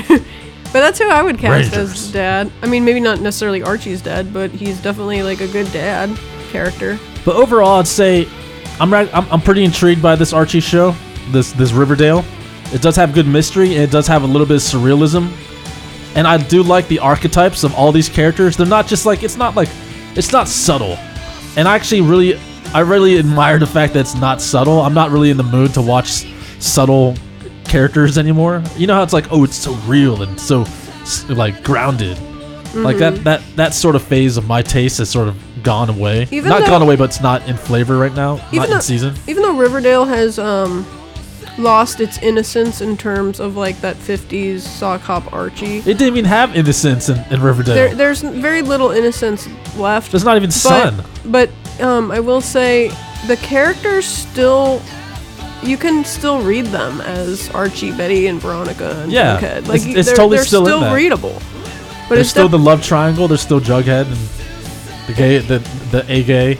But that's who I would cast Rangers. as dad. I mean, maybe not necessarily Archie's dad, but he's definitely like a good dad character. But overall, I'd say I'm right, I'm, I'm pretty intrigued by this Archie show, this this Riverdale. It does have good mystery, and it does have a little bit of surrealism. And I do like the archetypes of all these characters. They're not just like, it's not like, it's not subtle. And I actually really, I really admire the fact that it's not subtle. I'm not really in the mood to watch s- subtle characters anymore. You know how it's like, oh, it's so real and so s- like grounded. Mm-hmm. Like that, that, that sort of phase of my taste has sort of gone away. Even not though- gone away, but it's not in flavor right now. Even Not though- in season. Even though Riverdale has um, lost its innocence in terms of like that fifties sock hop Archie, It didn't even have innocence in, in Riverdale. there, there's very little innocence left. There's not even But, sun. but um, I will say the characters still, you can still read them as Archie, Betty, and Veronica and Yeah, Jughead. Like it's- it's they're, totally they're still in still that. readable. But There's it's still def- the love triangle. There's still Jughead and the gay, the the a gay,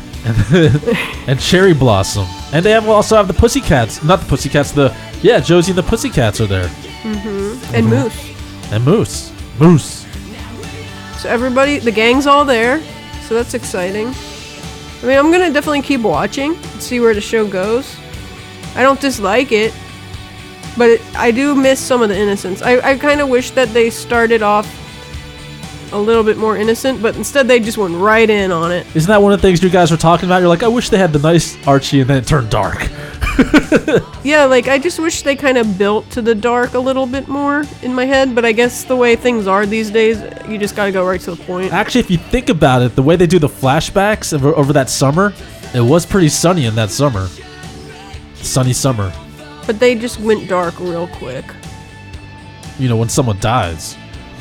and, and Cherry Blossom. And they have also have the Pussycats. Not the Pussycats. The yeah, Josie and the Pussycats are there. and Moose. And Moose. Moose. So everybody, the gang's all there. So that's exciting. I mean, I'm gonna definitely keep watching and see where the show goes. I don't dislike it, but it, I do miss some of the innocence. I, I kind of wish that they started off a little bit more innocent, but instead they just went right in on it. Isn't that one of the things you guys were talking about? You're like, I wish they had the nice Archie, and then it turned dark. Yeah, like I just wish they kind of built to the dark a little bit more in my head, but I guess the way things are these days, you just gotta go right to the point. Actually, if you think about it, the way they do the flashbacks over, over that summer, it was pretty sunny in that summer. Sunny summer. But they just went dark real quick. You know, when someone dies,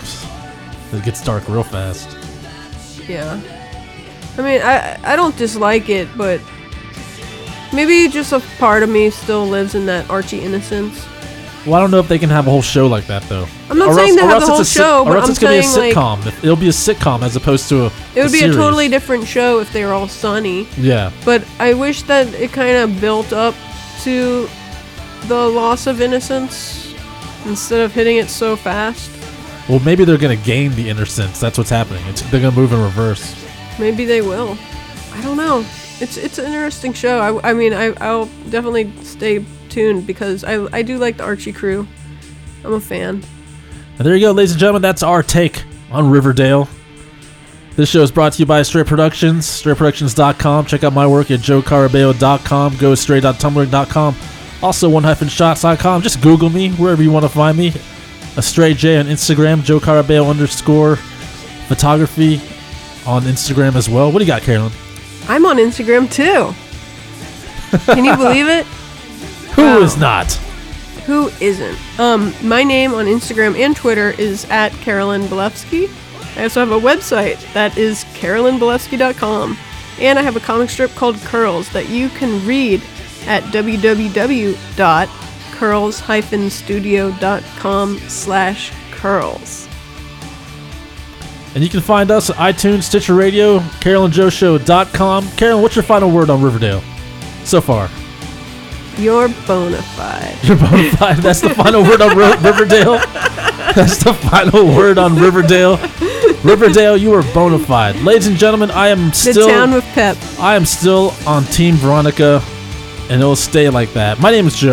it gets dark real fast. Yeah. I mean, I I don't dislike it, but maybe just a part of me still lives in that Archie innocence. Well, I don't know if they can have a whole show like that, though. I'm not Or saying else- to or have else the whole it's a sit- show, or but else I'm it's gonna be a saying, like, sitcom. If- It'll be a sitcom as opposed to a It would be series. a totally different show if they were all sunny. Yeah. But I wish that it kind of built up to the loss of innocence instead of hitting it so fast. Well, maybe they're gonna gain the innocence. That's what's happening. It's, they're gonna move in reverse. Maybe they will. I don't know. It's it's an interesting show. I, I mean, I, I'll definitely stay tuned because I, I do like the Archie crew. I'm a fan. And there you go, ladies and gentlemen. That's our take on Riverdale. This show is brought to you by Stray Productions, stray productions dot com. Check out my work at joe carabeo dot com, go stray dot tumblr dot com, also one shots dot com. Just Google me wherever you want to find me. A Stray J on Instagram, Joe Carabeo underscore photography on Instagram as well. What do you got, Carolyn? I'm on Instagram too. Can you believe it? Who is not? Who isn't? Um, my name on Instagram and Twitter is at Carolyn Belevsky. I also have a website that is carolyn belevsky dot com. And I have a comic strip called Curls that you can read at w w w dot curls dash studio dot com slash curls. And you can find us at iTunes, Stitcher Radio, carolyn joe show dot com. Carolyn, what's your final word on Riverdale so far? You're bona fide. You're bona fide. That's the final word on Ri- Riverdale. That's the final word on Riverdale. Riverdale, you are bona fide. Ladies and gentlemen, I am The still town with pep. I am still on Team Veronica, and it'll stay like that. My name is Joe.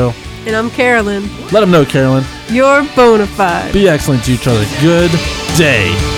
And I'm Carolyn. Let them know, Carolyn. You're bona fide. Be excellent to each other. Good day.